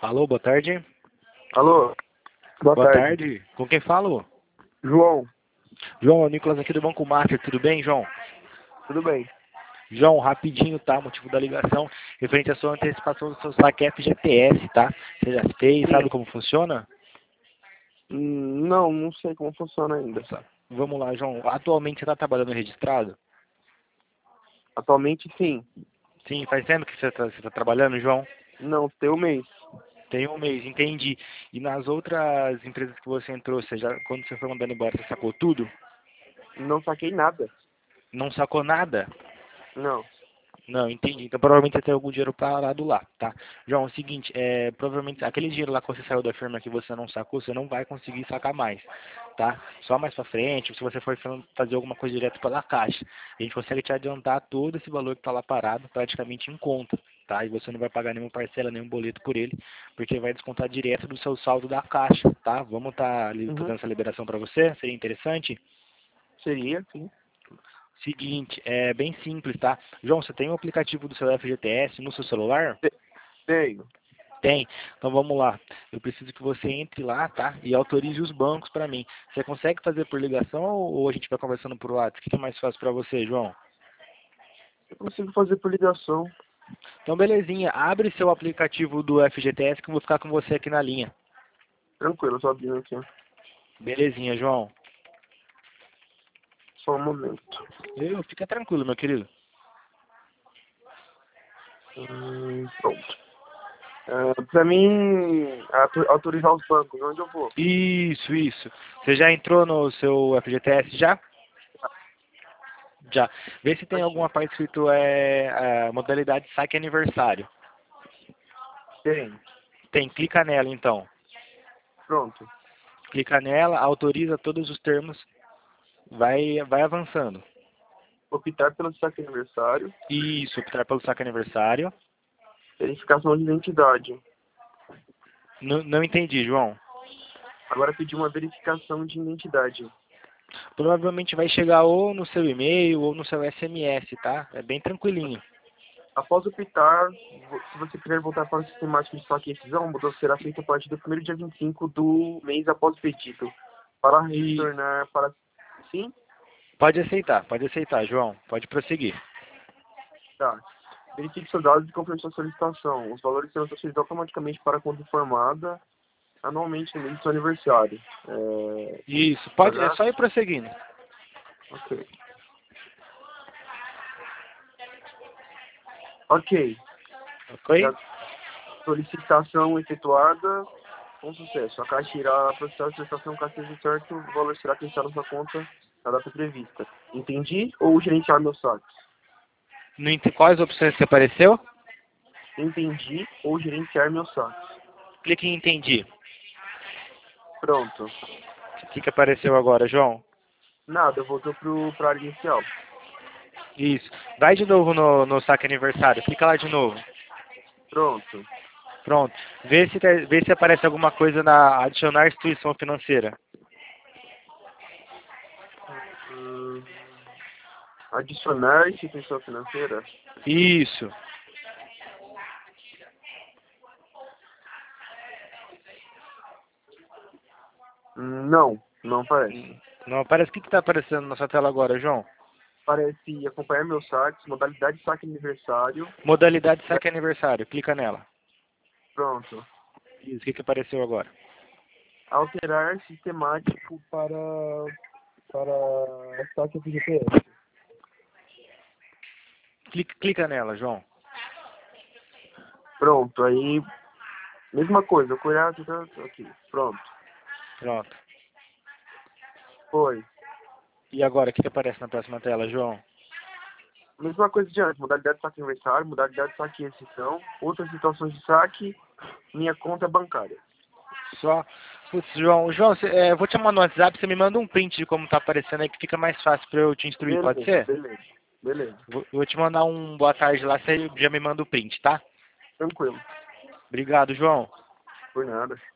Alô, boa tarde. Alô, boa Boa tarde. tarde. Com quem falo? João, João, é o Nicolas aqui do Banco Master. Tudo bem, João? tudo bem? João, rapidinho, tá? Motivo da ligação, referente à sua antecipação do seu saque FGTS, tá? Você já fez, sabe Sim. como funciona? Não sei como funciona ainda. Tá. Vamos lá, João. Atualmente você está trabalhando registrado? Atualmente, sim. Sim, faz tempo que você tá trabalhando, João? Não, tem um mês. Tem um mês, entendi. E nas outras empresas que você entrou, quando você foi mandando embora, você sacou tudo? Não saquei nada. Não sacou nada? Não. Não, entendi. Então provavelmente você tem algum dinheiro parado lá, tá? João, é o seguinte, provavelmente aquele dinheiro lá que você saiu da firma que você não sacou, você não vai conseguir sacar mais, tá? Só mais pra frente, se você for fazer alguma coisa direto pela caixa, a gente consegue te adiantar todo esse valor que tá lá parado, praticamente em conta, tá? E você não vai pagar nenhuma parcela, nenhum boleto por ele, porque vai descontar direto do seu saldo da caixa, tá? Vamos estar Uhum. fazendo essa liberação pra você? Seria interessante? Seria, sim. Seguinte, é bem simples, tá? João, você tem o aplicativo do seu FGTS no seu celular? Tenho. Tem. Então vamos lá. Eu preciso que você entre lá, tá? E autorize os bancos para mim. Você consegue fazer por ligação ou a gente vai conversando por WhatsApp? O que é mais fácil para você, João? Eu consigo fazer por ligação. Então belezinha. Abre seu aplicativo do FGTS que eu vou ficar com você aqui na linha. Tranquilo, só abrindo aqui. Belezinha, João. Só um momento. Fica tranquilo, meu querido. Pronto. Pra mim, autorizar os bancos, onde eu vou? Isso, isso. Você já entrou no seu FGTS já? Já. Vê se tem Aqui. alguma parte escrito modalidade saque aniversário. Tem. Tem, clica nela então. Pronto. Clica nela, autoriza todos os termos, vai avançando. Optar pelo saque aniversário. Isso, optar pelo saque aniversário. Verificação de identidade. Não entendi, João. Agora pedir uma verificação de identidade. Provavelmente vai chegar ou no seu e-mail ou no seu SMS, tá? É bem tranquilinho. Após optar, se você quiser voltar para o sistemático de saque e rescisão, a mudança será feita a partir do primeiro dia 25 do mês após o pedido. Para E retornar para... Sim? pode aceitar, João. Pode prosseguir. Tá. Verifique seus dados e confirme sua solicitação. Os valores serão transferidos automaticamente para a conta informada anualmente no mês do seu aniversário. Isso, é Pagar? só ir prosseguindo. Ok. Ok. Ok? Já solicitação efetuada com sucesso. A Caixa irá processar a solicitação caso seja certo, o valor será acrescentado na sua conta na data prevista. Entendi? Ou gerenciar meus saques? Quais opções que apareceu? Entendi ou gerenciar meus saques. Clique em entendi. Pronto. O que apareceu agora, João? Nada, voltou para a área inicial. Isso. Vai de novo no saque aniversário. Clica lá de novo. Pronto. Pronto. Vê se aparece alguma coisa na adicionar instituição financeira. Hum, Adicionar instituição financeira? Isso. Não aparece. Não aparece. O que está aparecendo na sua tela agora, João? Parece acompanhar meus saques, modalidade de saque aniversário. Modalidade saque aniversário. Clica nela. Pronto. Isso. O que apareceu agora? Alterar sistemático para saque FGTS. Clica nela, João. Pronto, aí mesma coisa, cuidado aqui. Pronto. Pronto. Foi. E agora, o que aparece na próxima tela, João? Mesma coisa de antes, modalidade de saque aniversário, modalidade de saque e exceção, outras situações de saque, minha conta bancária. Só. Putz, João, eu vou te mandar no WhatsApp, você me manda um print de como tá aparecendo aí, que fica mais fácil para eu te instruir, pode Beleza, ser? beleza, beleza. Vou te mandar um boa tarde lá, você já me manda o print, tá? Tranquilo. Obrigado, João. Por nada.